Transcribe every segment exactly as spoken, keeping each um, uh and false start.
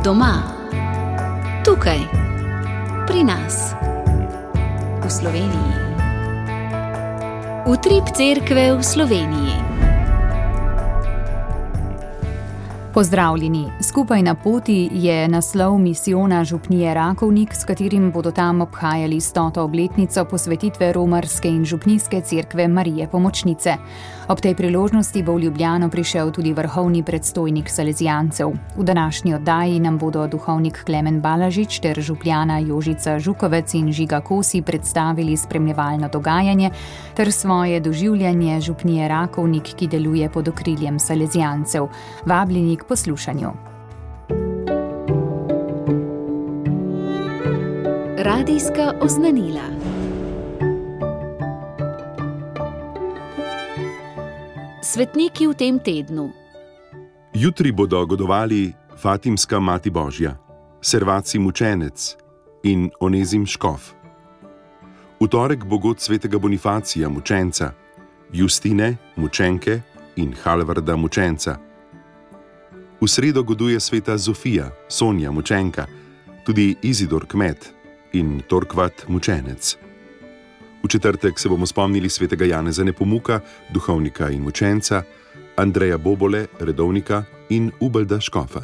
Doma, tukaj, pri nas, v Sloveniji. Utrip cerkve v Sloveniji. Pozdravljeni. Skupaj na poti je naslov misijona župnije Rakovnik, s katerim bodo tam obhajali stoto obletnico posvetitve romarske in župnijske cerkve Marije Pomočnice. Ob tej priložnosti bo v Ljubljano prišel tudi vrhovni predstojnik Salezijancev. V današnji oddaji nam bodo duhovnik Klemen Balažič ter župljana Jožica Žukovec in Žiga Kosi predstavili spremljevalno dogajanje ter svoje doživljanje župnije Rakovnik, ki deluje pod okriljem Salezijancev. Vabljeni k poslušanju. Radijska oznanila. Svetniki v tem tednu. Jutri bodo godovali Fatimska Mati Božja, Servacij mučenec in Onezim škof. V torek bo god svetega Bonifacija mučenca, Justine mučenke in Halvarda mučenca. V sredo goduje sveta Zofija, Sonja mučenka, tudi Izidor kmet in Torkvat mučenec. V četrtek se bomo spomnili svetega Janeza Nepomuka, duhovnika in mučenca, Andreja Bobole, redovnika in Ubalda škofa.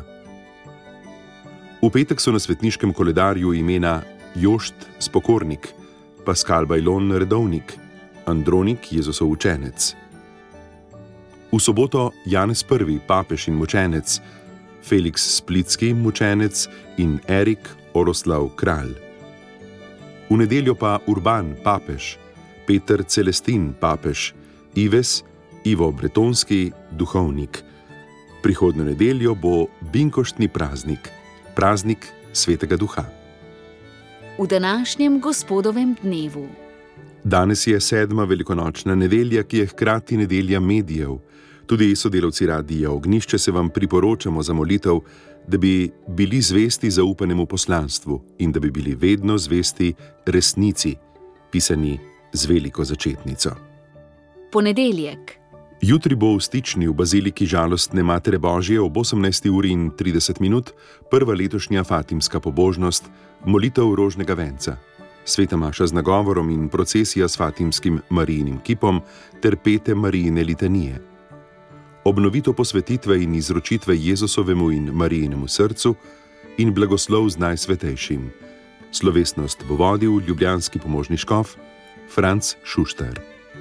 V petek so na svetniškem koledarju imena Jošt Spokornik, Paskal Bajlon redovnik, Andronik Jezusov učenec. V soboto Janez Prvi, papež in mučenec, Felix Splitski mučenec in Erik Oroslav kralj. V nedeljo pa Urban papež, Peter Celestin papež, Ives Ivo Bretonski duhovnik. Prihodnjo nedeljo bo binkoštni praznik, praznik svetega duha. V današnjem gospodovem dnevu. Danes je sedma velikonočna nedelja, ki je hkrati nedelja medijev. Tudi sodelavci Radija Ognjišče se vam priporočamo za molitev, da bi bili zvesti zaupanemu poslanstvu in da bi bili vedno zvesti resnici, pisani z veliko začetnico. Ponedeljek. Jutri bo v Stični v baziliki Žalostne Matere Božje ob osemnajsti uri in trideset minut prva letošnja fatimska pobožnost, molitev rožnega venca, sveta maša z nagovorom in procesija s fatimskim Marijinim kipom ter pete Marijine litanije. Obnovitev posvetitve in izročitve Jezusovemu in Marijinemu srcu in blagoslov z najsvetejšim. Slovesnost bo vodil ljubljanski pomožni škof Franc Šuštar.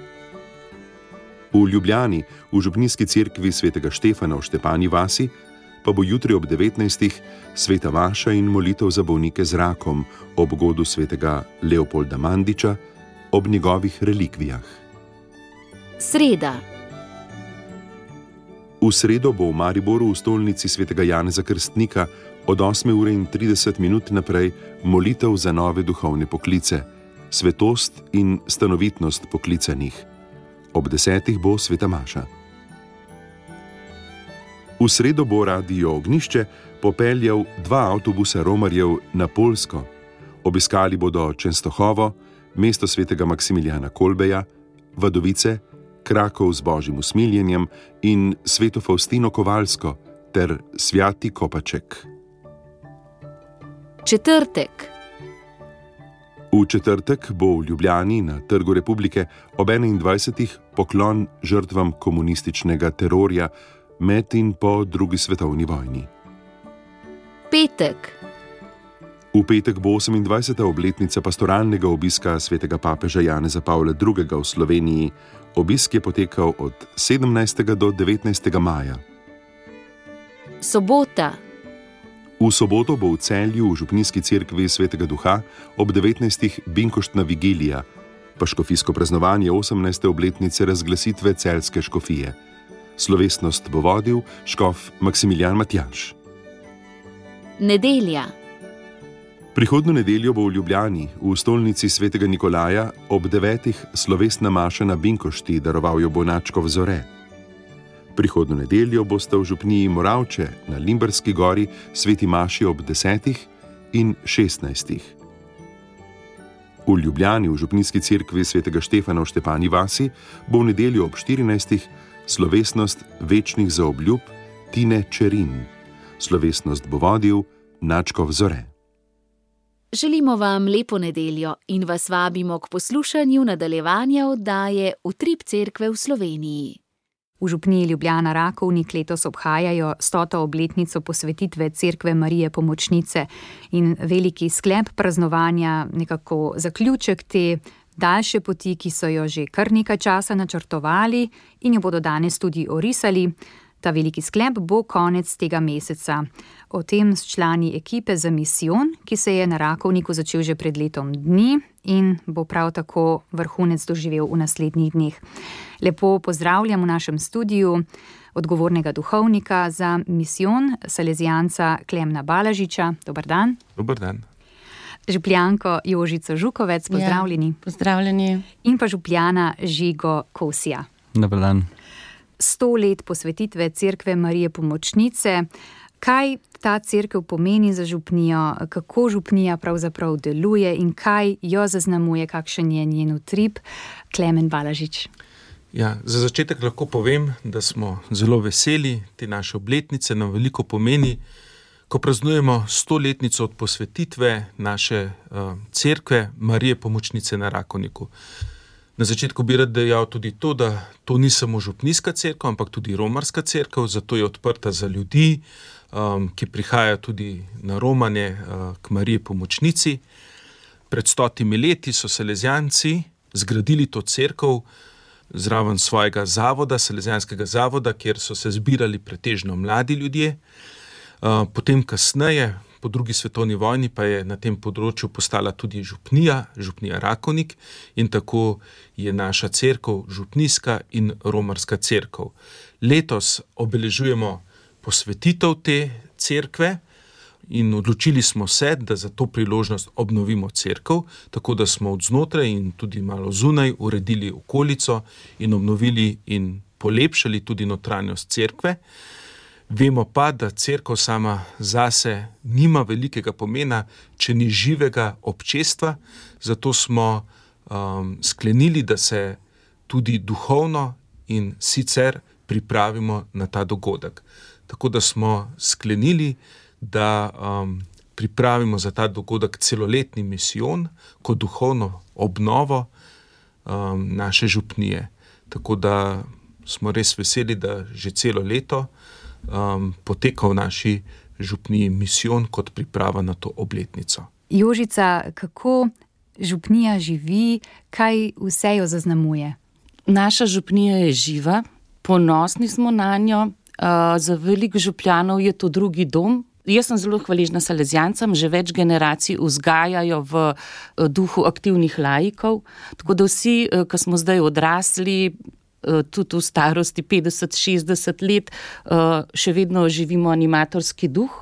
V Ljubljani, v župnijski cerkvi svetega Štefana v Štepani vasi, pa bo jutri ob devetnajstih sveta maša in molitev za bolnike z rakom ob godu svetega Leopolda Mandiča ob njegovih relikvijah. Sreda. V sredo bo v Mariboru v stolnici svetega Janeza Krstnika od osme ure in trideset minut naprej molitev za nove duhovne poklice, svetost in stanovitnost poklicanih. Ob desetih bo sveta maša. V sredo bo Radio Ognjišče popeljal dva avtobusa romarjev na Poljsko. Obiskali bodo Čenstohovo, mesto svetega Maksimiljana Kolbeja, Vadovice, Krakov z Božjim usmiljenjem in sveto Faustino Kovalsko ter Svjati Kopaček. Četrtek. V četrtek bo v Ljubljani na Trgu Republike ob enaindvajsetih poklon žrtvam komunističnega terorja med in po drugi svetovni vojni. Petek. V petek bo osemindvajseta obletnica pastoralnega obiska svetega papeža Janeza Pavla drugega v Sloveniji. Obisk je potekal od sedemnajstega do devetnajstega maja. Sobota. V soboto bo v Celju v župnijski cerkvi svetega Duha ob devetnajstih binkoštna vigilija, pa škofijsko praznovanje osemnajste obletnice razglasitve celjske škofije. Slovesnost bo vodil škof Maksimilijan Matjaž. Nedelja. Prihodnjo nedeljo bo v Ljubljani, v stolnici svetega Nikolaja, ob devetih slovesna maša na binkošti, daroval jo bo nadškof Zore. Prihodnjo nedeljo bosta v župniji Moravče na Limberski gori sveti maši ob desetih in šestnajstih. V Ljubljani v župnijski cerkvi svetega Štefana v Štepani vasi bo v nedeljo ob štirinajstih slovesnost večnih zaobljub Tine Čerin. Slovesnost bo vodil nadškof Zore. Želimo vam lepo nedeljo in vas vabimo k poslušanju nadaljevanja oddaje Utrip cerkve v Sloveniji. V župniji Ljubljana Rakovnik letos obhajajo stoto obletnico posvetitve cerkve Marije Pomočnice in veliki sklep praznovanja, nekako zaključek te daljše poti, ki so jo že kar nekaj časa načrtovali in jo bodo danes tudi orisali. Ta veliki sklep bo konec tega meseca. O tem s člani ekipe za misijon, ki se je na Rakovniku začel že pred letom dni in bo prav tako vrhunec doživel v naslednjih dneh. Lepo pozdravljam v našem studiu odgovornega duhovnika za misijon, salezijanca Klemna Balažiča. Dobar dan. Dobar dan. Župljanko Jožico Žukovec, pozdravljeni. Ja, pozdravljeni. In pa župljana Žigo Kosija. Dobar dan. Sto let posvetitve cerkve Marije Pomočnice. Kaj ta cerkev pomeni za župnijo, kako župnija pravzaprav deluje in kaj jo zaznamuje, kakšen je njen utrip? Klemen Balažič. Ja, za začetek lahko povem, da smo zelo veseli, te naše obletnice nam veliko pomeni, ko praznujemo stoletnico od posvetitve naše uh, cerkve Marije Pomočnice na Rakovniku. Na začetku bi rad dejal tudi to, da to ni samo župnijska cerkev, ampak tudi romarska cerkev, zato je odprta za ljudi, um, ki prihajajo tudi na romanje uh, k Mariji Pomočnici. Pred stotimi leti so salezijanci zgradili to cerkev zraven svojega zavoda, salezijanskega zavoda, kjer so se zbirali pretežno mladi ljudje. Uh, potem kasneje, po drugi svetovni vojni, pa je na tem področju postala tudi župnija, župnija Rakovnik, in tako je naša cerkev župnijska in romarska cerkev. Letos obeležujemo posvetitev te cerkve in odločili smo se, da za to priložnost obnovimo cerkev, tako da smo od znotraj in tudi malo zunaj uredili okolico in obnovili in polepšali tudi notranjost cerkve. Vemo pa, da cerkev sama zase nima velikega pomena, če ni živega občestva, zato smo um, sklenili, da se tudi duhovno in sicer pripravimo na ta dogodek. Tako da smo sklenili, da um, pripravimo za ta dogodek celoletni misijon kot duhovno obnovo um, naše župnije. Tako da smo res veseli, da že celo leto Um, poteka v naši župniji misijon kot priprava na to obletnico. Jožica, kako župnija živi, kaj vse jo zaznamuje? Naša župnija je živa, ponosni smo na njo, uh, za veliko župljanov je to drugi dom. Jaz sem zelo hvaležna salezijancem, že več generacij vzgajajo v duhu aktivnih laikov, tako da vsi, ki smo zdaj odrasli, tudi v starosti petdeset šestdeset let, še vedno živimo animatorski duh,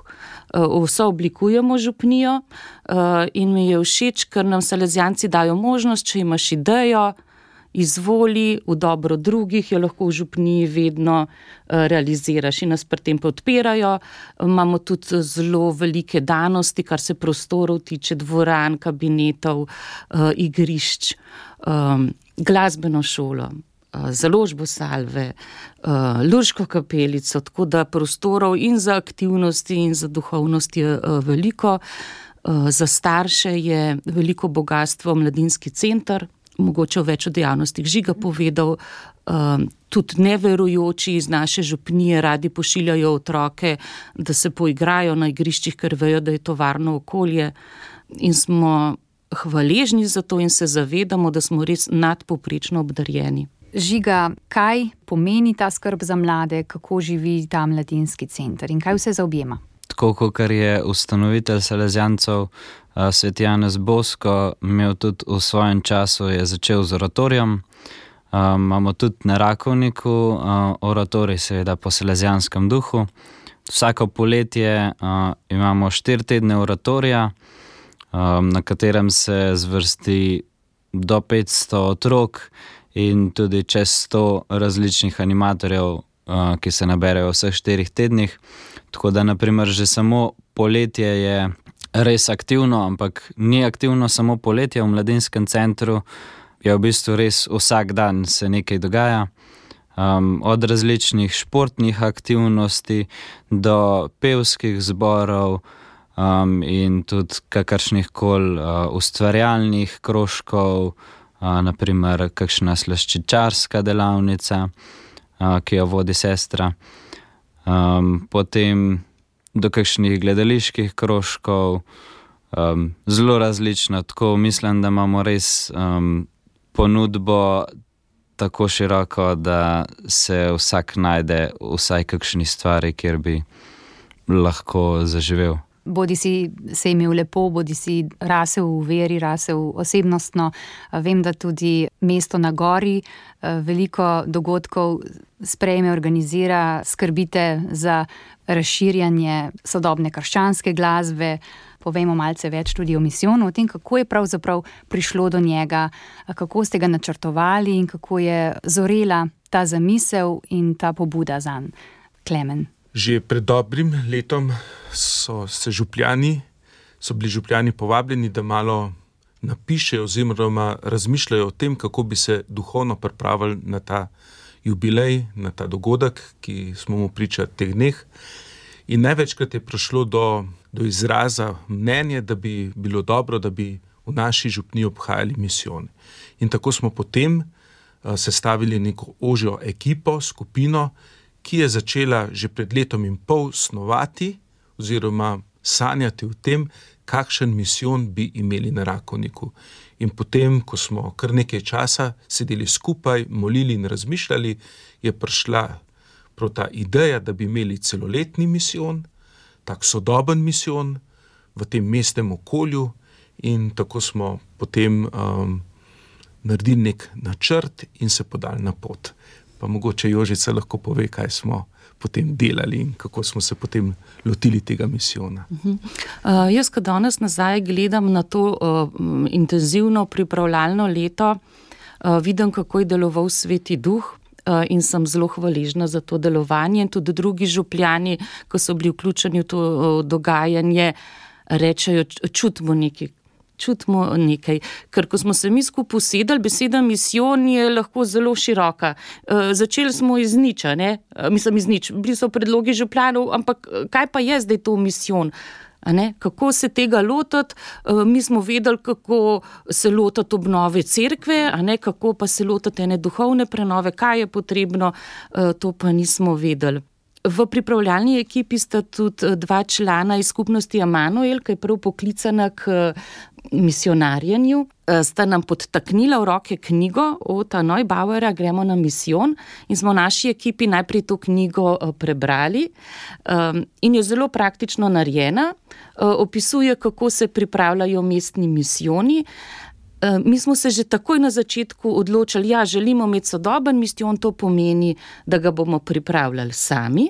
vse oblikujemo župnijo in mi je všeč, ker nam salezijanci dajo možnost, če imaš idejo, izvoli, v dobro drugih, jo lahko v župniji vedno realiziraš in nas pri tem podpirajo. Imamo tudi zelo velike danosti, kar se prostorov tiče, dvoran, kabinetov, igrišč, glasbeno šolo, založbo Salve, Lurško kapelico, tako da prostorov in za aktivnosti in za duhovnost je veliko. Za starše je veliko bogatstvo mladinski center, mogoče v več o dejavnostih Žiga povedal, tudi neverujoči iz naše župnije radi pošiljajo otroke, da se poigrajo na igriščih, ker vejo, da je to varno okolje, in smo hvaležni za to in se zavedamo, da smo res nadpovprečno obdarjeni. Žiga, kaj pomeni ta skrb za mlade, kako živi ta mladinski center in kaj vse zaobjema? Tako, kot je ustanovitelj salezijancev sveti Janez Bosko imel tudi v svojem času, je začel z oratorijem. Um, imamo tudi na Rakovniku uh, oratorij, seveda po salezijanskem duhu. Vsako poletje uh, imamo štiri tedne oratorija, um, na katerem se zvrsti do petsto otrok in tudi čez sto različnih animatorjev, uh, ki se naberejo v vseh štirih tednih. Tako da, na primer, že samo poletje je res aktivno, ampak ni aktivno samo poletje v mladinskem centru, je v bistvu res vsak dan se nekaj dogaja. Um, od različnih športnih aktivnosti do pevskih zborov, um, in tudi kakršnih koli uh, ustvarjalnih krožkov, uh, naprimer kakšna slaščičarska delavnica, uh, ki jo vodi sestra, um, potem do kakšnih gledaliških krožkov, um, zelo različno, tako mislim, da imamo res um, ponudbo tako široko, da se vsak najde vsaj kakšni stvari, kjer bi lahko zaživel. Bodi si se imel lepo, bodi si rasel v veri, rasel osebnostno. Vem, da tudi mesto na gori veliko dogodkov sprejme, organizira, skrbite za razširjanje sodobne krščanske glasbe. Povejmo malce več tudi o misijonu, o tem, kako je pravzaprav prišlo do njega, kako ste ga načrtovali in kako je zorela ta zamisel in ta pobuda zanj. Klemen. Že pred dobrim letom so se župljani, so bili župljani povabljeni, da malo napišejo oziroma razmišljajo o tem, kako bi se duhovno pripravili na ta jubilej, na ta dogodek, ki smo mu priča teh dneh. In največkrat je prišlo do, do izraza mnenje, da bi bilo dobro, da bi v naši župniji obhajali misijon. In tako smo potem uh, sestavili neko ožjo ekipo, skupino, ki je začela že pred letom in pol snovati oziroma sanjati o tem, kakšen misijon bi imeli na Rakovniku. In potem, ko smo kar nekaj časa sedeli skupaj, molili in razmišljali, je prišla prav ta ideja, da bi imeli celoletni misijon, tak sodoben misijon v tem mestnem okolju, in tako smo potem um, naredili nek načrt in se podali na pot. Pa mogoče Jožica lahko pove, kaj smo potem delali in kako smo se potem lotili tega misijona. Uh-huh. Uh, jaz, ko danes nazaj gledam na to uh, intenzivno pripravljalno leto, uh, vidim, kako je deloval Sveti Duh, uh, in sem zelo hvaležna za to delovanje. In tudi drugi župljani, ko so bili vključeni v to uh, dogajanje, rečejo, čutimo nekaj. čutimo nekaj, ker ko smo se mi skupaj usedali, beseda misijon je lahko zelo široka. E, začeli smo iz niča, ne? E, mislim iz nič, bili so predlogi župljanov, ampak kaj pa je zdaj to misijon? A ne? Kako se tega lotiti? E, mi smo vedeli, kako se lotiti obnove cerkve, a ne? Kako pa se lotiti ene duhovne prenove, kaj je potrebno, e, to pa nismo vedeli. V pripravljalni ekipi sta tudi dva člana iz skupnosti Emanuel, ki je prav poklicana k misionarjenju. Sta nam podtaknila v roke knjigo Ota Neubauera, Gremo na misijon, in smo v naši ekipi najprej to knjigo prebrali in je zelo praktično narejena. Opisuje, kako se pripravljajo mestni misijoni. Mi smo se že takoj na začetku odločili, ja, želimo imeti sodoben misijon, to pomeni, da ga bomo pripravljali sami,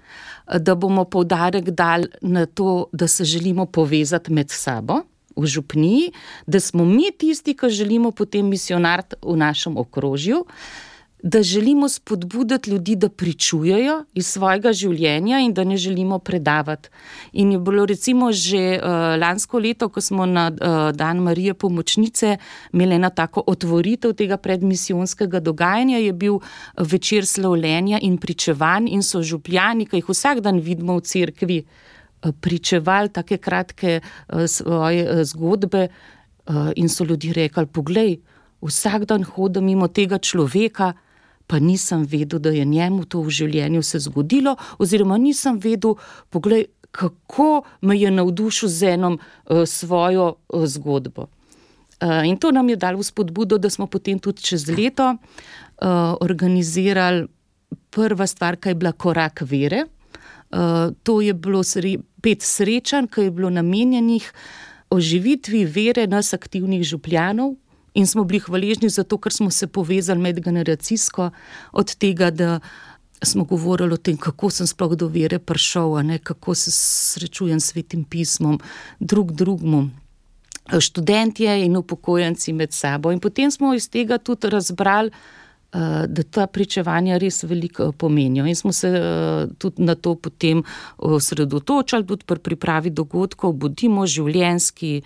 da bomo poudarek dali na to, da se želimo povezati med sabo v župniji, da smo mi tisti, ki želimo potem misionariti v našem okrožju, da želimo spodbuditi ljudi, da pričujejo iz svojega življenja in da ne želimo predavati. In je bilo recimo že uh, lansko leto, ko smo na uh, Dan Marije Pomočnice imeli ena tako otvoritev tega predmisijonskega dogajanja, je bil večer slavljenja in pričevanj in so župljani, ki jih vsak dan vidimo v cerkvi, uh, pričevali take kratke uh, svoje uh, zgodbe uh, in so ljudje rekli, poglej, vsak dan hodim mimo tega človeka, pa nisem vedel, da je njemu to v življenju se zgodilo, oziroma nisem vedel, poglej, kako me je navdušil z enom uh, svojo uh, zgodbo. Uh, in to nam je dalo spodbudo, da smo potem tudi čez leto uh, organizirali prva stvar, ki je bila Korak vere. Uh, to je bilo sre- pet srečanj, ki je bilo namenjenih oživitvi vere nas aktivnih župljanov. In smo bili hvaležni za to, ker smo se povezali medgeneracijsko, od tega, da smo govorili o tem, kako sem sploh do vere prišel, a ne, kako se srečujem s Svetim pismom, drug drugmu, študentje in upokojenci med sabo. In potem smo iz tega tudi razbrali, da ta pričevanja res veliko pomenijo. In smo se tudi na to potem osredotočali, tudi pri pripravi dogodkov, bodimo življenjski,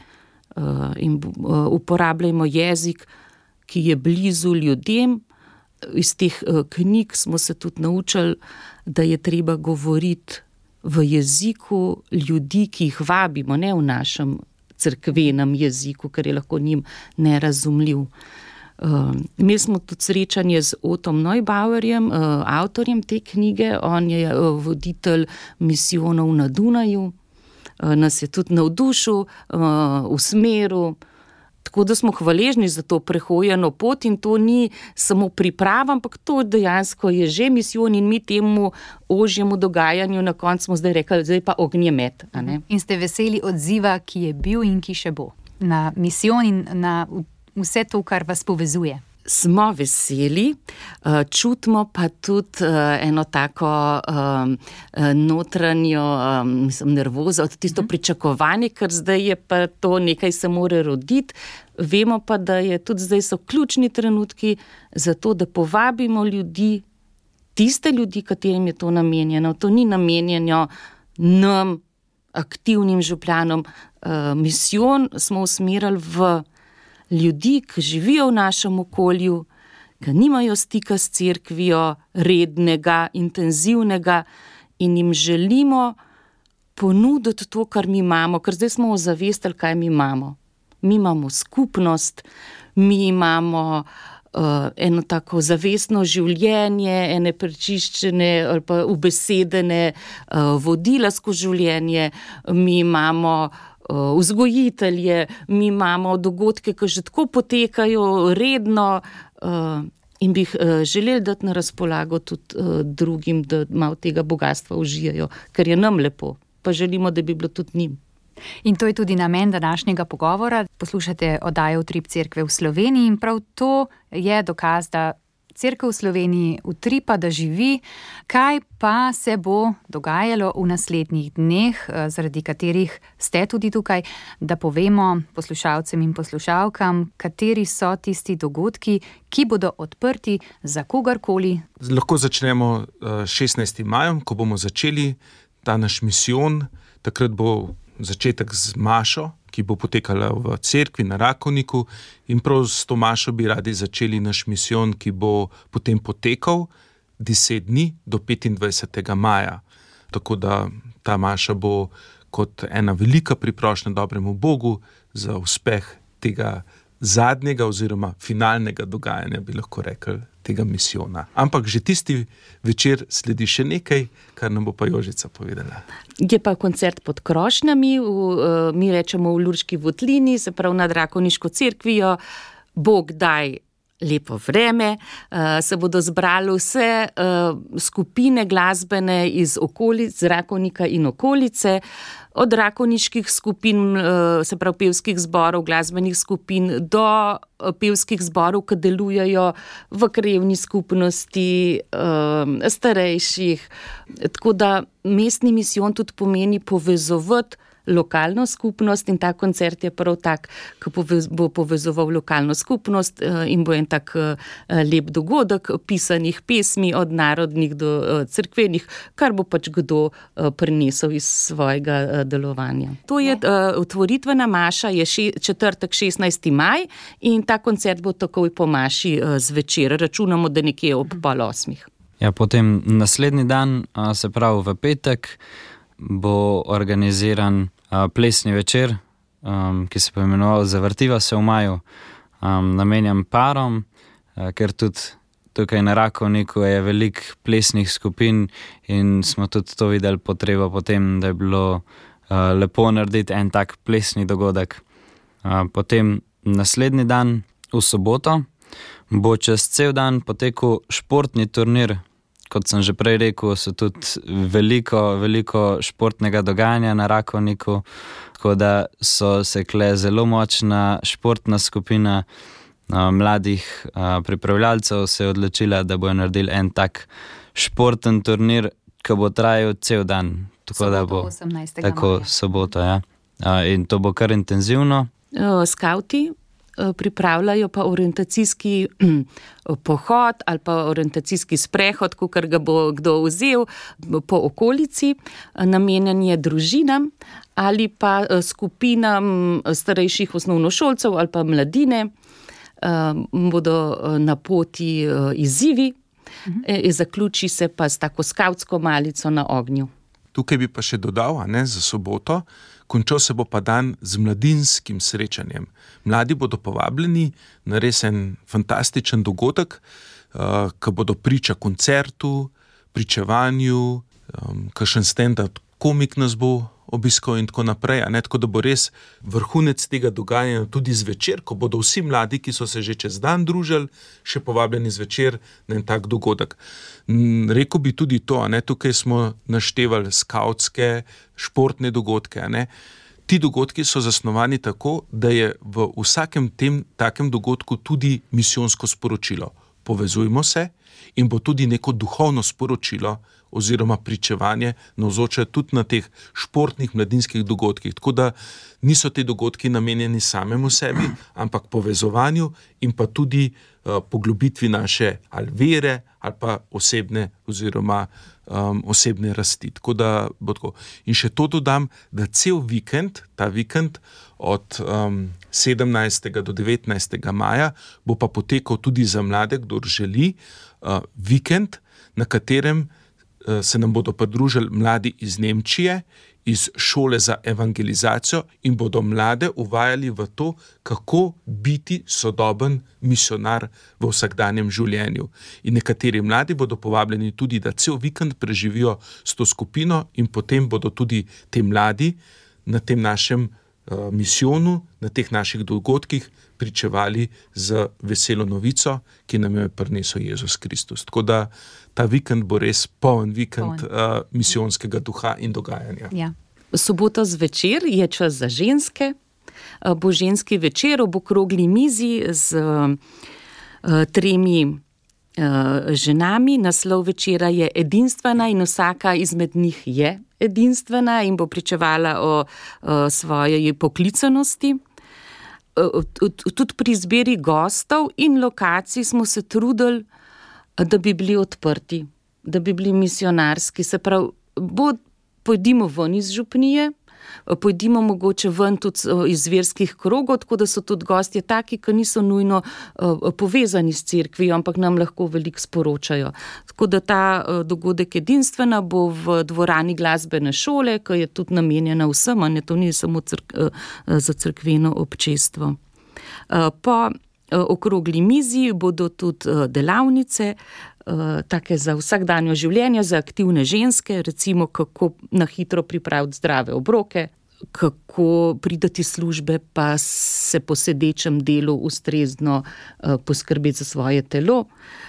in uporabljajmo jezik, ki je blizu ljudem. Iz teh knjig smo se tudi naučili, da je treba govoriti v jeziku ljudi, ki jih vabimo, ne v našem cerkvenem jeziku, ker je lahko njim nerazumljiv. Uh, imeli smo tudi srečanje z Otom Neubauerjem, uh, avtorjem te knjige. On je uh, voditelj misijonov na Dunaju, uh, nas je tudi navdušil, uh, usmeril. Tako da smo hvaležni za to prehojeno pot in to ni samo priprava, ampak to dejansko je že misijon in mi temu ožjemu dogajanju na koncu smo zdaj rekli, zdaj pa ognjemet. A ne? In ste veseli odziva, ki je bil in ki še bo na misijon in na vse to, kar vas povezuje? Smo veseli, čutimo pa tudi eno tako notranjo, mislim, nervozo, tisto pričakovanje, ker zdaj je pa to nekaj se more roditi. Vemo pa, da je tudi zdaj so ključni trenutki za to, da povabimo ljudi, tiste ljudi, katerim je to namenjeno. To ni namenjeno nam, aktivnim župljanom. Misijon smo usmerili v ljudi, ki živijo v našem okolju, ki nimajo stika s cerkvijo, rednega, intenzivnega in jim želimo ponuditi to, kar mi imamo, ker zdaj smo ozavestili, kaj mi imamo. Mi imamo skupnost, mi imamo uh, eno tako zavestno življenje, ene prečiščene ali pa ubesedene uh, vodila skozi življenje, mi imamo vzgojitelje, mi imamo dogodke, ki že tako potekajo redno in bi jih želeli dati na razpolago tudi drugim, da malo tega bogatstva užijajo, ker je nam lepo, pa želimo, da bi bilo tudi njim. In to je tudi namen današnjega pogovora. Poslušate oddajo Utrip cerkve v Sloveniji in prav to je dokaz, da cerkev v Sloveniji utripa, da živi. Kaj pa se bo dogajalo v naslednjih dneh, zaradi katerih ste tudi tukaj, da povemo poslušalcem in poslušalkam, kateri so tisti dogodki, ki bodo odprti za kogarkoli? Lahko začnemo šestnajstim majem, ko bomo začeli ta naš misijon. Takrat bo začetek z mašo, ki bo potekala v cerkvi na Rakovniku in prav s to mašo bi radi začeli naš misijon, ki bo potem potekal deset dni do petindvajsetega maja. Tako da ta maša bo kot ena velika priprošnja dobremu Bogu za uspeh tega zadnjega oziroma finalnega dogajanja, bi lahko rekli, tega misijona. Ampak že tisti večer sledi še nekaj, kar nam bo pa Jožica povedala. Je pa koncert pod krošnjami, v, mi rečemo v Lurški votlini, se pravi nad Rakovniško cerkvijo. Bog daj lepo vreme, se bodo zbrali vse skupine glasbene iz okolic, z Rakovnika in okolice, od rakovniških skupin, se pravi pevskih zborov, glasbenih skupin, do pevskih zborov, ki delujejo v krajevni skupnosti, starejših. Tako da mestni misijon tudi pomeni povezovati lokalno skupnost in ta koncert je prav tak, ki bo povezoval lokalno skupnost in bo en tak lep dogodek pisanih pesmi od narodnih do cerkvenih, kar bo pač kdo prinesel iz svojega delovanja. To je otvoritvena maša, je še, četrtek šestnajsti maj in ta koncert bo takoj po maši zvečer. Računamo, da nekje ob pol osmih. Ja, potem naslednji dan, se pravi v petek, bo organiziran uh, plesni večer, um, ki se poimenoval Zavrtiva se v maju. Um, namenjam parom, uh, ker tudi tukaj na Rakovniku je veliko plesnih skupin in smo tudi to videli potrebo potem, da je bilo uh, lepo narediti en tak plesni dogodek. Uh, potem naslednji dan, v soboto, bo čez cel dan potekal športni turnir. Kot sem že prej rekel, so tudi veliko, veliko športnega dogajanja na Rakovniku, tako da so se kle zelo močna športna skupina uh, mladih uh, pripravljalcev se je odločila, da bojo naredili en tak športen turnir, ki bo trajal cel dan. Tako soboto, da bo osemnajstega tako maja. Soboto, ja. Uh, in to bo kar intenzivno. Skauti pripravljajo pa orientacijski pohod ali pa orientacijski sprehod, kakor ga bo kdo vzel po okolici, namenjen je družinam ali pa skupinam starejših osnovnošolcev ali pa mladine. Bodo na poti izzivi, uh-huh. Zaključi se pa s tako skavtsko malico na ognju. Tukaj bi pa še dodal, a ne, za soboto, končal se bo pa dan z mladinskim srečanjem. Mladi bodo povabljeni na res en fantastičen dogodek, uh, ko bodo priča koncertu, pričevanju, um, kakšen stand-up komik nas bo obiskal in tako naprej, a ne, tako da bo res vrhunec tega dogajanja tudi zvečer, ko bodo vsi mladi, ki so se že čez dan družili, še povabljeni zvečer na en tak dogodek. Rekel bi tudi to, a ne, tukaj smo naštevali skautske, športne dogodke, a ne. Ti dogodki so zasnovani tako, da je v vsakem tem takem dogodku tudi misijonsko sporočilo. Povezujmo se in bo tudi neko duhovno sporočilo oziroma pričevanje navzoče tudi na teh športnih mladinskih dogodkih. Tako da niso te dogodki namenjeni samemu sebi, ampak povezovanju in pa tudi uh, poglobitvi naše ali vere ali pa osebne oziroma um, osebne rasti. Tako da bo tako. In še to dodam, da cel vikend, ta vikend od um, sedemnajstega do devetnajstega maja bo pa potekal tudi za mlade, kdor želi, uh, vikend, na katerem se nam bodo pridružili mladi iz Nemčije, iz šole za evangelizacijo in bodo mlade uvajali v to, kako biti sodoben misionar v vsakdanjem življenju. In nekateri mladi bodo povabljeni tudi, da cel vikend preživijo s to skupino in potem bodo tudi te mladi na tem našem uh, misijonu, na teh naših dogodkih pričevali z veselo novico, ki nam jo je prinesel Jezus Kristus. Tako da ta vikend bo res poln vikend uh, misijonskega duha in dogajanja. Ja. Sobota zvečer je čas za ženske. Bo ženski večer ob okrogli mizi z uh, tremi uh, ženami. Naslov večera je Edinstvena in vsaka izmed njih je edinstvena in bo pričevala o uh, svoji poklicanosti. Tudi pri izbiri gostov in lokacij smo se trudili, da bi bili odprti, da bi bili misionarski. Se pravi, bo, pojdimo ven iz župnije, pojdimo mogoče ven tudi iz verskih krogov, tako da so tudi gostje taki, ki niso nujno povezani s cerkvijo, ampak nam lahko veliko sporočajo. Tako da ta dogodek Edinstvena bo v dvorani glasbene šole, ki je tudi namenjena vsem, ne, to ni samo crk, za cerkveno občestvo. Po okrogli mizi bodo tudi delavnice, take za vsakdanje življenje, za aktivne ženske, recimo kako na hitro pripraviti zdrave obroke, kako pridati službe pa se po sedečem delu ustrezno poskrbeti za svoje telo.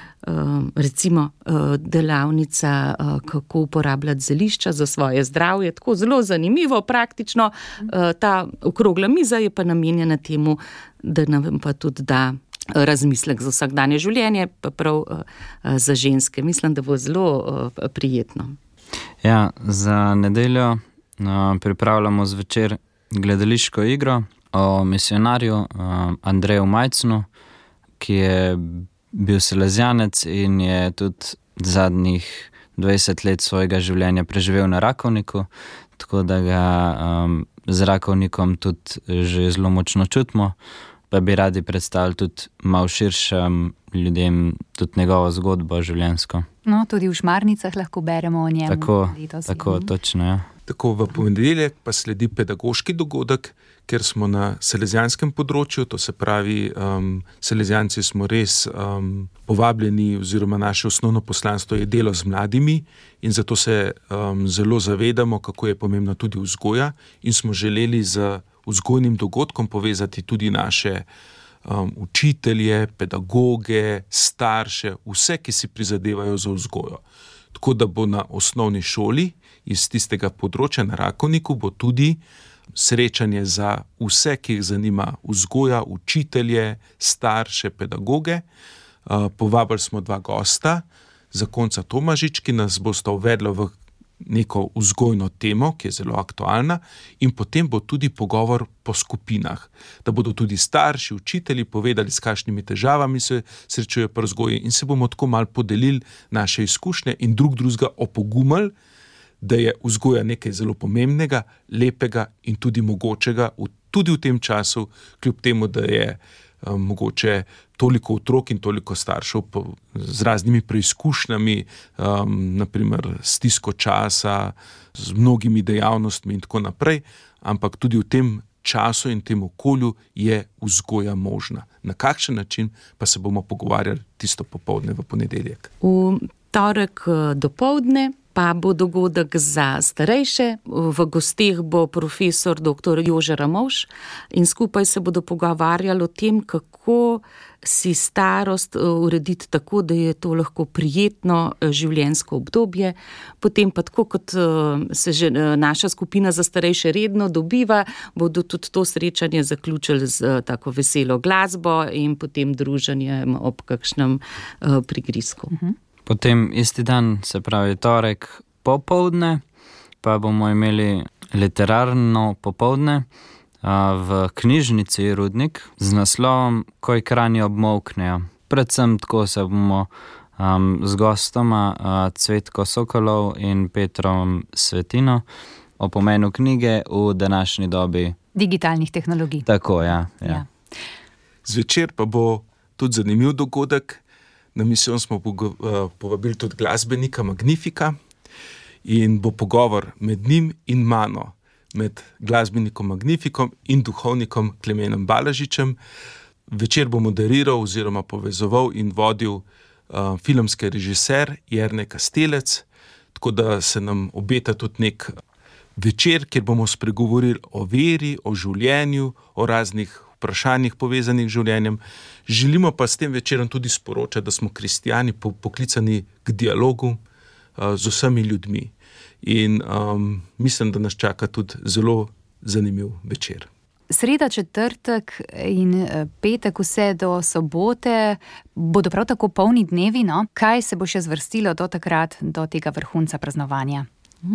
Recimo delavnica, kako uporabljati zelišča za svoje zdravje, tako zelo zanimivo, praktično. Ta okrogla miza je pa namenjena temu, da nam pa tudi da razmislek za vsakdanje življenje, pa prav za ženske. Mislim, da bo zelo prijetno. Ja, za nedeljo pripravljamo zvečer gledališko igro o misionarju Andreju Majcnu, ki je bil salezjanec in je tudi zadnjih dvajset let svojega življenja preživel na Rakovniku, tako da ga um, z Rakovnikom tudi že zelo močno čutimo, pa bi radi predstavili tudi malo širšem ljudem tudi njegovo zgodbo življenjsko. No, tudi v Šmarnicah lahko beremo o njemu. Tako, tako točno, ja. Tako v ponedeljek pa sledi pedagoški dogodek, ker smo na salezijanskem področju, to se pravi, um, salezijanci smo res um, povabljeni oziroma naše osnovno poslanstvo je delo z mladimi in zato se um, zelo zavedamo, kako je pomembna tudi vzgoja in smo želeli z vzgojnim dogodkom povezati tudi naše um, učitelje, pedagoge, starše, vse, ki si prizadevajo za vzgojo. Tako da bo na osnovni šoli iz tistega področja na Rakovniku bo tudi srečanje za vse, ki jih zanima vzgoja, učitelje, starše, pedagoge. Uh, povabili smo dva gosta, Zakonca Tomažič, ki nas bosta uvedla v neko vzgojno temo, ki je zelo aktualna, in potem bo tudi pogovor po skupinah, da bodo tudi starši, učitelji povedali, s kakšnimi težavami se srečujejo pri vzgoji in se bomo tako malo podelili naše izkušnje in drug drugega opogumili, da je vzgoja nekaj zelo pomembnega, lepega in tudi mogočega, v, tudi v tem času, kljub temu, da je mogoče toliko otrok in toliko staršev po, z raznimi preizkušnjami, um, naprimer stisko časa, z mnogimi dejavnostmi in tako naprej, ampak tudi v tem času in tem okolju je vzgoja možna. Na kakšen način pa se bomo pogovarjali tisto popoldne v ponedeljek. V torek dopoldne pa bo dogodek za starejše. V gosteh bo profesor doktor Jože Ramovš in skupaj se bodo pogovarjali o tem, kako si starost urediti tako, da je to lahko prijetno življenjsko obdobje. Potem pa tako, kot se že naša skupina za starejše redno dobiva, bodo tudi to srečanje zaključili z tako veselo glasbo in potem druženjem ob kakšnem prigrizku. Uh-huh. Potem isti dan, se pravi torek popoldne, pa bomo imeli literarno popoldne v knjižnici Rudnik z naslovom Ko ekrani obmolknejo. Predvsem tako se bomo um, z gostoma uh, Cvetko Sokolov in Petrom Svetino o pomenu knjige v današnji dobi digitalnih tehnologij. Tako, ja. ja. ja. Zvečer pa bo tudi zanimiv dogodek. Na misijon smo povabili tudi glasbenika Magnifika in bo pogovor med njim in mano, med glasbenikom Magnifikom in duhovnikom Klemenom Balažičem. Večer bo moderiral oziroma povezoval in vodil uh, filmski režiser Jernej Kastelec, tako da se nam obeta tudi nek večer, kjer bomo spregovorili o veri, o življenju, o raznih vprašanjih povezanih z življenjem. Želimo pa s tem večerom tudi sporočati, da smo kristijani poklicani k dialogu uh, z vsemi ljudmi. In um, mislim, da nas čaka tudi zelo zanimiv večer. Sreda, četrtek in petek vse do sobote bodo prav tako polni dnevi, no? Kaj se bo še zvrstilo do takrat, do tega vrhunca praznovanja?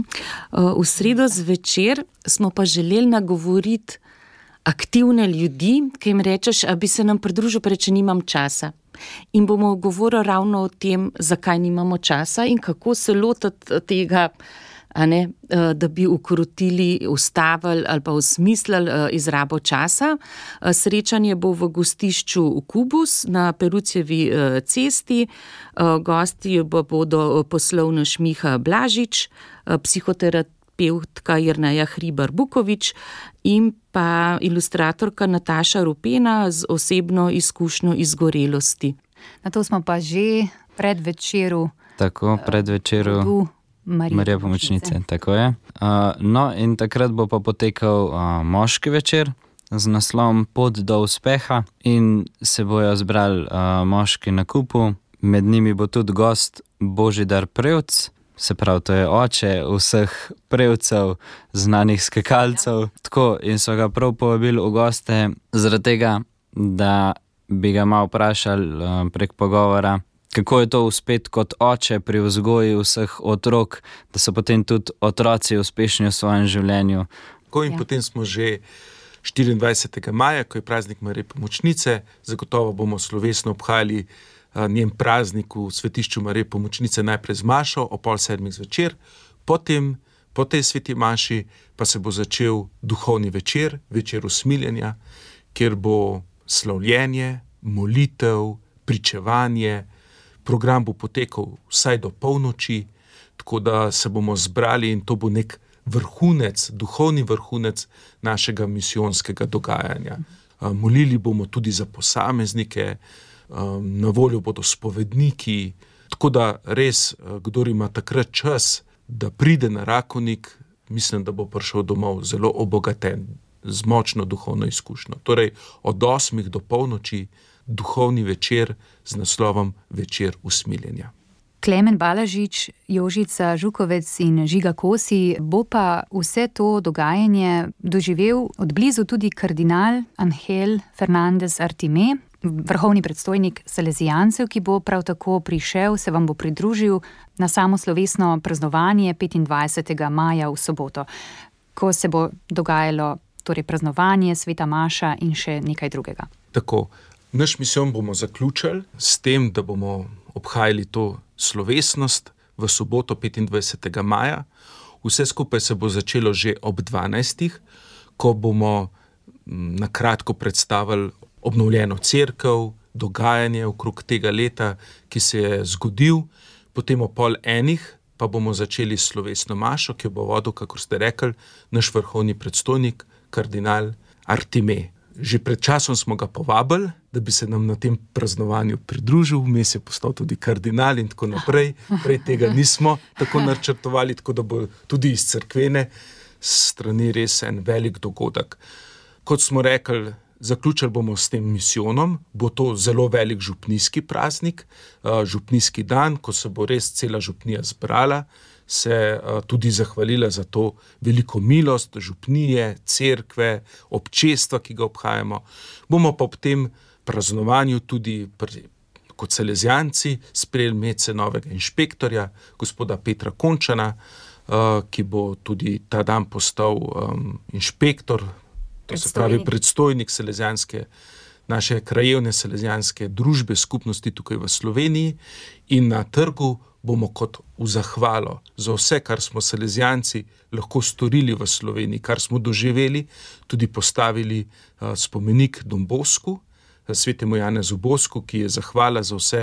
V sredo zvečer smo pa želeli nagovoriti aktivne ljudi, ki jim rečeš, a bi se nam pridružil, pa reče, nimam časa. In bomo govorili ravno o tem, zakaj nimamo časa in kako se lotiti tega, a ne, da bi ukrotili, ustavili ali pa osmislili izrabo časa. Srečanje bo v gostišču Kubus na Perucjevi cesti. Gosti bodo poslovnež Miha Blažič, psihoterapeutka Jerneja Hribar-Bukovič in pa ilustratorka Nataša Rupena z osebno izkušnjo izgorelosti. Na to smo pa že pred večeru. Tako, pred večeru Marija, Marija Pomočnice, tako je. Uh, no, in takrat bo pa potekal uh, moški večer z naslovom Pot do uspeha in se bojo zbrali uh, moški na kupu. Med njimi bo tudi gost Božidar Prevc, se pravi, to je oče vseh prevcev, znanih skakalcev. Tako, in so ga prav povabili v goste zaradi tega, da bi ga malo vprašali uh, prek pogovora, kako je to uspeti kot oče pri vzgoji vseh otrok, da so potem tudi otroci uspešni v svojem življenju. Ko in ja. Potem smo že štiriindvajsetega maja, ko je praznik Marije Pomočnice, zagotovo bomo slovesno obhajali njen praznik v svetišču Marije Pomočnice najprej z mašo o pol sedmih zvečer, potem po tej sveti maši pa se bo začel duhovni večer, večer usmiljenja, kjer bo slavljenje, molitev, pričevanje. Program bo potekal vsaj do polnoči, tako da se bomo zbrali in to bo nek vrhunec, duhovni vrhunec našega misijonskega dogajanja. Molili bomo tudi za posameznike, na voljo bodo spovedniki, tako da res, kdor ima takrat čas, da pride na Rakovnik, mislim, da bo prišel domov zelo obogaten, z močno duhovno izkušnjo. Torej, od osmih do polnoči duhovni večer z naslovom Večer usmiljenja. Klemen Balažič, Jožica Žukovec in Žiga Kosi, bo pa vse to dogajanje doživel od blizu tudi kardinal Angel Fernandez Artime, vrhovni predstojnik Salezijancev, ki bo prav tako prišel, se vam bo pridružil na samo slovesno praznovanje petindvajsetega maja v soboto, ko se bo dogajalo torej praznovanje, sveta maša in še nekaj drugega. Tako, naš misijon bomo zaključili s tem, da bomo obhajali to slovesnost v soboto petindvajsetega maja. Vse skupaj se bo začelo že ob dvanajstih, ko bomo na kratko predstavili obnovljeno cerkev, dogajanje okrog tega leta, ki se je zgodil. Potem o pol enih pa bomo začeli s slovesno mašo, ki jo bo vodil, kakor ste rekli, naš vrhovni predstojnik, kardinal Artime. Že pred časom smo ga povabili, da bi se nam na tem praznovanju pridružil, vmes je postal tudi kardinal in tako naprej. Prej tega nismo tako načrtovali, tako da bo tudi iz cerkvene strani res en velik dogodek. Kot smo rekli, zaključili bomo s tem misijonom, bo to zelo velik župnijski praznik, župnijski dan, ko se bo res cela župnija zbrala, se tudi zahvalila za to veliko milost župnije, cerkve, občestva, ki ga obhajamo. Bomo pa ob tem praznovanju tudi kot salezijanci sprejeli mece novega inšpektorja, gospoda Petra Končana, ki bo tudi ta dan postal um, inšpektor, to se pravi predstojnik salezijanske, naše krajevne salezijanske družbe, skupnosti tukaj v Sloveniji, in na trgu bomo kot v zahvalo za vse, kar smo salezijanci lahko storili v Sloveniji, kar smo doživeli, tudi postavili uh, spomenik Don Bosku, svetemu Janezu Bosku, ki je zahvala za vse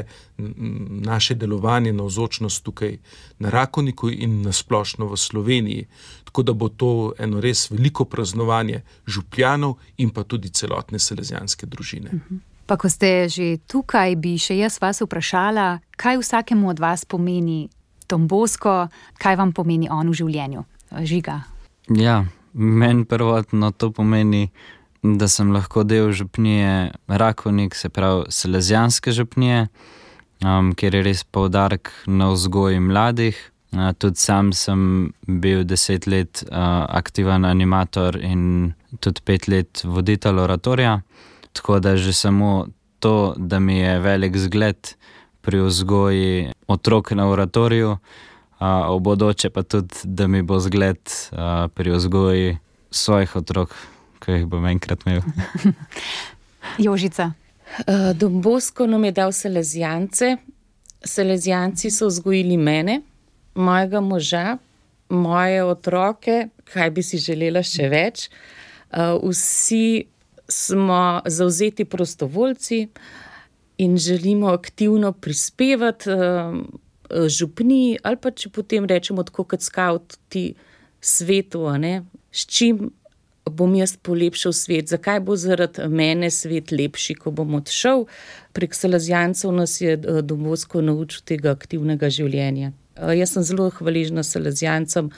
naše delovanje, navzočnost tukaj na Rakovniku in na splošno v Sloveniji. Tako da bo to eno res veliko praznovanje župljanov in pa tudi celotne salezijanske družine. Pa ko ste že tukaj, bi še jaz vas vprašala, kaj vsakemu od vas pomeni Don Bosko, kaj vam pomeni on v življenju? Žiga? Ja, meni prvotno to pomeni, da sem lahko del župnije Rakovnik, se pravi salezijanske župnije, um, kjer je res poudarek na vzgoji mladih. Uh, tudi sam sem bil deset let uh, aktiven animator in tudi pet let voditelj oratorija, tako da že samo to, da mi je velik zgled pri vzgoji otrok na oratoriju, uh, v bodoče pa tudi, da mi bo zgled uh, pri vzgoji svojih otrok, ko jih bom enkrat imel. Jožica? Uh, Don Bosko nam je dal salezijance. Salezijanci so vzgojili mene, mojega moža, moje otroke, kaj bi si želela še več. Uh, vsi smo zavzeti prostovoljci in želimo aktivno prispevati uh, župniji, ali pa če potem rečemo tako kot skavti svetu, a ne, s čim bom jaz polepšal svet, zakaj bo zaradi mene svet lepši, ko bom odšel. Prek salezijancev nas je Don Bosko naučil tega aktivnega življenja. Jaz sem zelo hvaležna salezijancem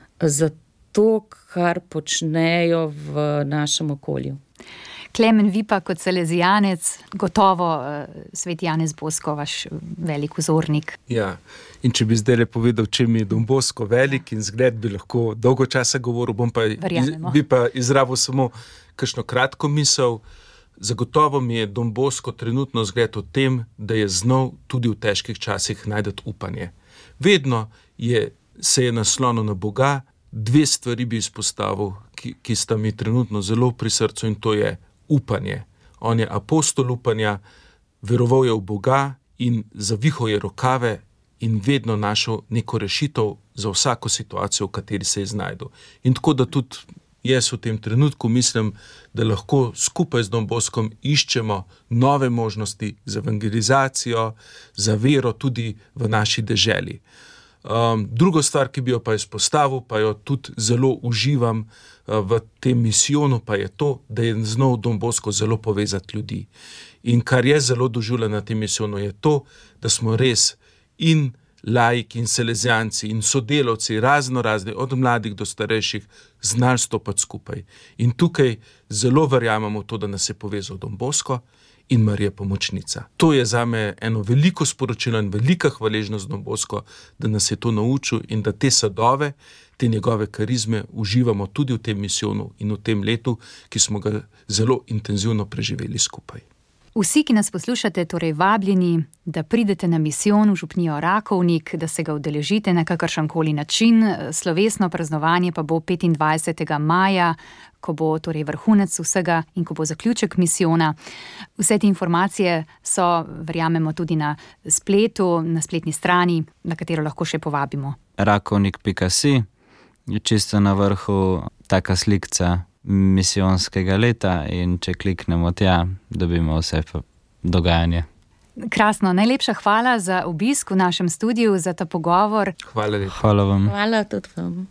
za to, kar počnejo v našem okolju. Klemen, vi pa kot salezijanec, gotovo sveti Janez Bosko, vaš velik vzornik. Ja, in če bi zdaj povedal, če mi je Don Bosko velik in zgled, bi lahko dolgo časa govoril, bom pa, iz, bi pa izrabil samo kakšno kratko misel. Zagotovo mi je Don Bosko trenutno zgled v tem, da je znal tudi v težkih časih najdeti upanje. Vedno je, se je naslonil na Boga, dve stvari bi izpostavil, ki, ki sta mi trenutno zelo pri srcu, in to je upanje. On je apostol upanja, veroval je v Boga in zavihal je rokave in vedno našel neko rešitev za vsako situacijo, v kateri se je znajdel. In tako da tudi jaz v tem trenutku mislim, da lahko skupaj z Don Boskom iščemo nove možnosti za evangelizacijo, za vero tudi v naši deželi. Um, drugo stvar, ki bi jo pa izpostavil, pa jo tudi zelo uživam uh, v tem misijonu, pa je to, da je znal Don Bosko zelo povezati ljudi. In kar je zelo doživljeno na tem misijonu, je to, da smo res in laiki in salezijanci in sodelavci razno razni, od mladih do starejših, znali stopati skupaj. In tukaj zelo verjamemo to, da nas je povezal Don Bosko in Marija Pomočnica. To je zame eno veliko sporočilo in velika hvaležnost Don Bosko, da nas je to naučil in da te sadove, te njegove karizme uživamo tudi v tem misijonu in v tem letu, ki smo ga zelo intenzivno preživeli skupaj. Vsi, ki nas poslušate, torej vabljeni, da pridete na misijon v župnijo Rakovnik, da se ga udeležite na kakršenkoli način. Slovesno praznovanje pa bo petindvajsetega maja, ko bo torej vrhunec vsega in ko bo zaključek misijona. Vse te informacije so, verjamemo, tudi na spletu, na spletni strani, na katero lahko še povabimo. rakovnik pika si je čisto na vrhu taka slikca misijonskega leta in če kliknemo tja, dobimo vse dogajanje. Krasno, najlepša hvala za obisk v našem studiu, za ta pogovor. Hvala lepa. Hvala vam. Hvala tudi vam.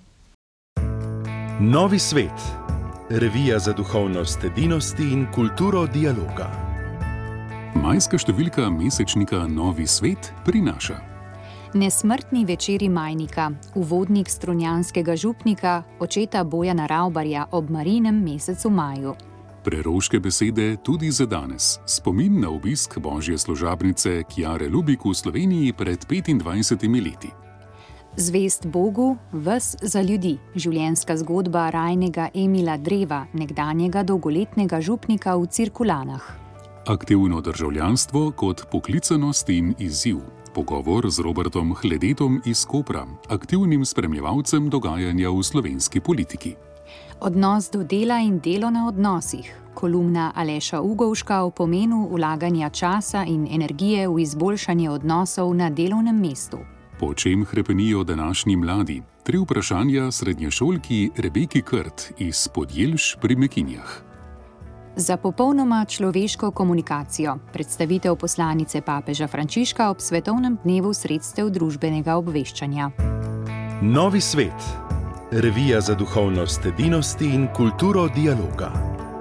Novi svet. Revija za duhovnost edinosti in kulturo dialoga. Majska številka mesečnika Novi svet prinaša Nesmrtni večeri Majnika, uvodnik strunjanskega župnika, očeta Bojana Ravbarja ob Marijinem mesecu maju. preroške besede tudi za danes. Spomin na obisk božje služabnice Kjare Lubik v Sloveniji pred petindvajsetimi leti. Zvest Bogu, ves za ljudi. Življenjska zgodba rajnega Emila Dreva, nekdanjega dolgoletnega župnika v Cirkulanah. Aktivno državljanstvo kot poklicanost in izziv. Pogovor z Robertom Hledetom iz Kopra, aktivnim spremljevalcem dogajanja v slovenski politiki. Odnos do dela in delo na odnosih. Kolumna Aleša Ugovška o pomenu vlaganja časa in energije v izboljšanje odnosov na delovnem mestu. Po čem hrepenijo današnji mladi? Tri vprašanja srednješolki Rebeki Krt iz Podjelž pri Mekinjah. Za popolnoma človeško komunikacijo. Predstavitev poslanice papeža Frančiška ob svetovnem dnevu sredstev družbenega obveščanja. Novi svet. Revija za duhovnost edinosti in kulturo dialoga.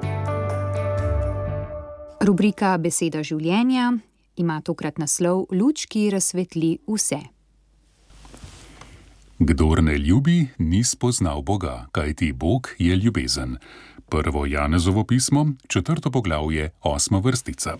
Rubrika Beseda življenja ima tokrat naslov Luč, ki razsvetli vse. Kdor ne ljubi, ni spoznal Boga, kajti Bog je ljubezen. Prvo Janezovo pismo, četrto poglavje, osma vrstica.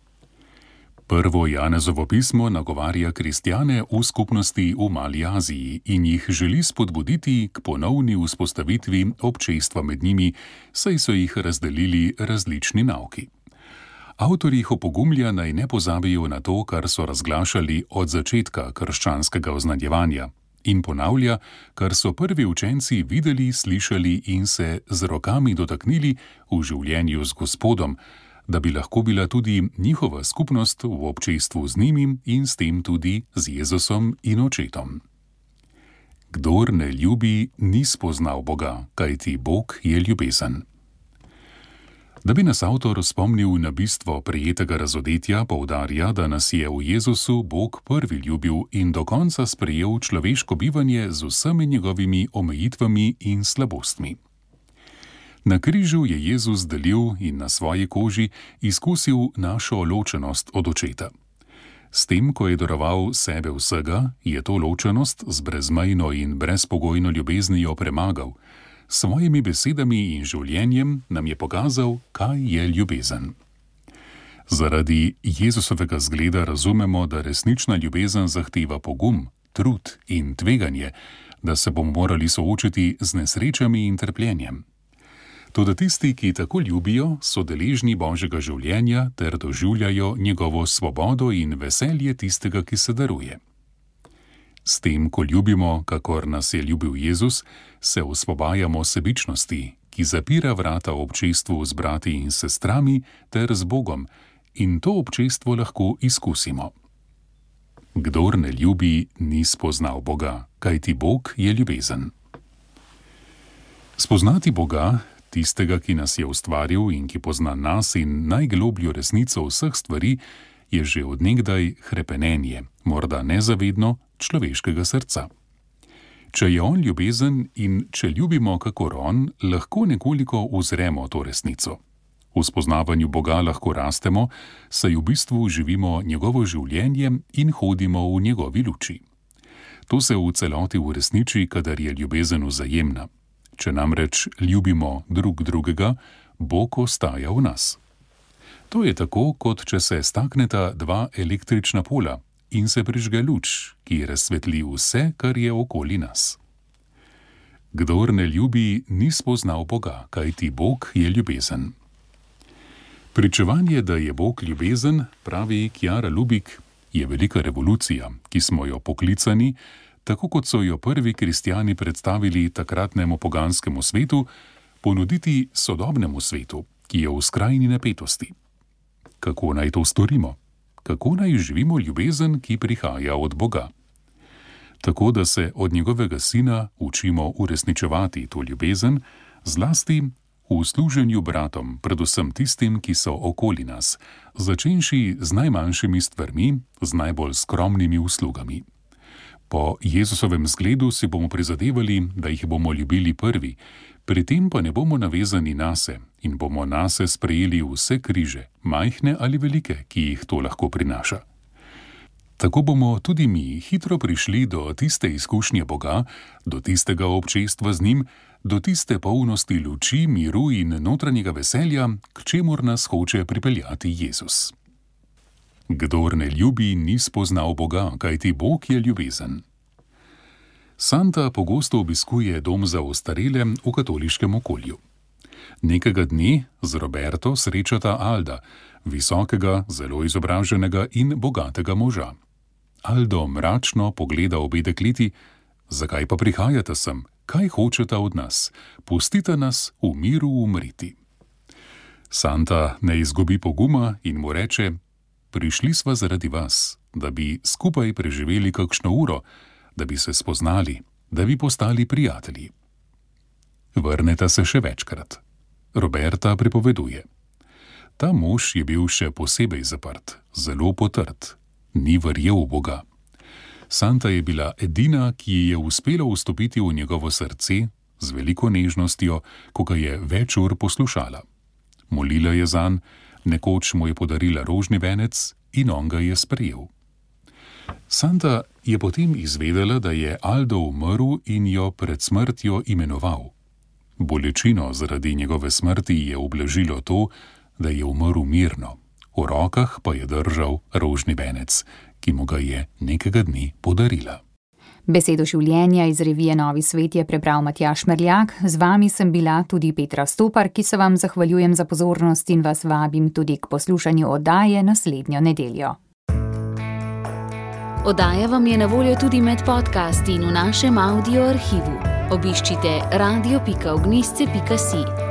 Prvo Janezovo pismo nagovarja kristjane v skupnosti v Mali Aziji in jih želi spodbuditi k ponovni vzpostavitvi občestva med njimi, saj so jih razdelili različni nauki. Avtor jih opogumlja, naj ne pozabijo na to, kar so razglašali od začetka krščanskega oznanjevanja, in ponavlja, kar so prvi učenci videli, slišali in se z rokami dotaknili v življenju z Gospodom, da bi lahko bila tudi njihova skupnost v občestvu z njim in s tem tudi z Jezusom in Očetom. Kdor ne ljubi, ni spoznal Boga, kajti Bog je ljubezen. Da bi nas avtor spomnil na bistvo prejetega razodetja, poudarja, da nas je v Jezusu Bog prvi ljubil in do konca sprejel človeško bivanje z vsemi njegovimi omejitvami in slabostmi. Na križu je Jezus delil in na svoji koži izkusil našo ločenost od Očeta. S tem, ko je daroval sebe vsega, je to ločenost z brezmejno in brezpogojno ljubeznijo premagal. S svojimi besedami in življenjem nam je pokazal, kaj je ljubezen. Zaradi Jezusovega zgleda razumemo, da resnična ljubezen zahteva pogum, trud in tveganje, da se bomo morali soočiti z nesrečami in trpljenjem. Toda tisti, ki tako ljubijo, so deležni Božjega življenja ter doživljajo njegovo svobodo in veselje tistega, ki se daruje. S tem, ko ljubimo, kakor nas je ljubil Jezus, se osvobajamo sebičnosti, ki zapira vrata občestvu z brati in sestrami ter z Bogom, in to občestvo lahko izkusimo. Kdor ne ljubi, ni spoznal Boga, kajti Bog je ljubezen. Spoznati Boga, tistega, ki nas je ustvaril in ki pozna nas in najglobljo resnico vseh stvari, je že od nekdaj hrepenenje, morda nezavedno, človeškega srca. Če je on ljubezen in če ljubimo kakor on, lahko nekoliko uzremo to resnico. V spoznavanju Boga lahko rastemo, saj v bistvu živimo njegovo življenje in hodimo v njegovi luči. To se v celoti uresniči, kadar je ljubezen vzajemna. Če namreč ljubimo drug drugega, Bog ostaja v nas. To je tako, kot če se stakneta dva električna pola in se prižge luč, ki razsvetli vse, kar je okoli nas. Kdor ne ljubi, ni spoznal Boga, kajti Bog je ljubezen. Pričevanje, da je Bog ljubezen, pravi Kjara Lubik, je velika revolucija, ki smo jo poklicani, tako kot so jo prvi kristjani predstavili takratnemu poganskemu svetu, ponuditi sodobnemu svetu, ki je v skrajni napetosti. Kako naj to storimo? Kako naj živimo ljubezen, ki prihaja od Boga? Tako, da se od njegovega sina učimo uresničevati to ljubezen, zlasti v služenju bratom, predvsem tistim, ki so okoli nas, začenši z najmanjšimi stvarmi, z najbolj skromnimi uslugami. Po Jezusovem zgledu si bomo prizadevali, da jih bomo ljubili prvi, pri tem pa ne bomo navezani nase in bomo nase sprejeli vse križe, majhne ali velike, ki jih to lahko prinaša. Tako bomo tudi mi hitro prišli do tiste izkušnje Boga, do tistega občestva z njim, do tiste polnosti luči, miru in notranjega veselja, k čemur nas hoče pripeljati Jezus. Kdor ne ljubi, ni spoznal Boga, kajti Bog je ljubezen. Santa pogosto obiskuje dom za ostarele v katoliškem okolju. Nekega dne z Roberto srečata Alda, visokega, zelo izobraženega in bogatega moža. Aldo mračno pogleda obe dekleti, zakaj pa prihajata sem, kaj hočeta od nas, pustite nas v miru umriti. Santa ne izgubi poguma in mu reče, prišli sva zaradi vas, da bi skupaj preživeli kakšno uro, da bi se spoznali, da bi postali prijatelji. Vrneta se še večkrat. Roberta pripoveduje. Ta mož je bil še posebej zaprt, zelo potrt, ni verjel v Boga. Santa je bila edina, ki ji je uspela vstopiti v njegovo srce z veliko nežnostjo, ko ga je več ur poslušala. Molila je zanj, nekoč mu je podarila rožni venec in on ga je sprejel. Santa je potem izvedela, da je Aldo umrl in jo pred smrtjo imenoval. Bolečino zaradi njegove smrti je ublažilo to, da je umrl mirno, v rokah pa je držal rožni venec, ki mu ga je nekega dne podarila. Besedo življenja iz revije Novi svet je prebral Matjaž Merljak, z vami sem bila tudi Petra Stopar, ki se vam zahvaljujem za pozornost in vas vabim tudi k poslušanju oddaje naslednjo nedeljo. Oddaja vam je na voljo tudi med podcasti in v našem audio arhivu. Obiščite radio pika ognjišče pika si.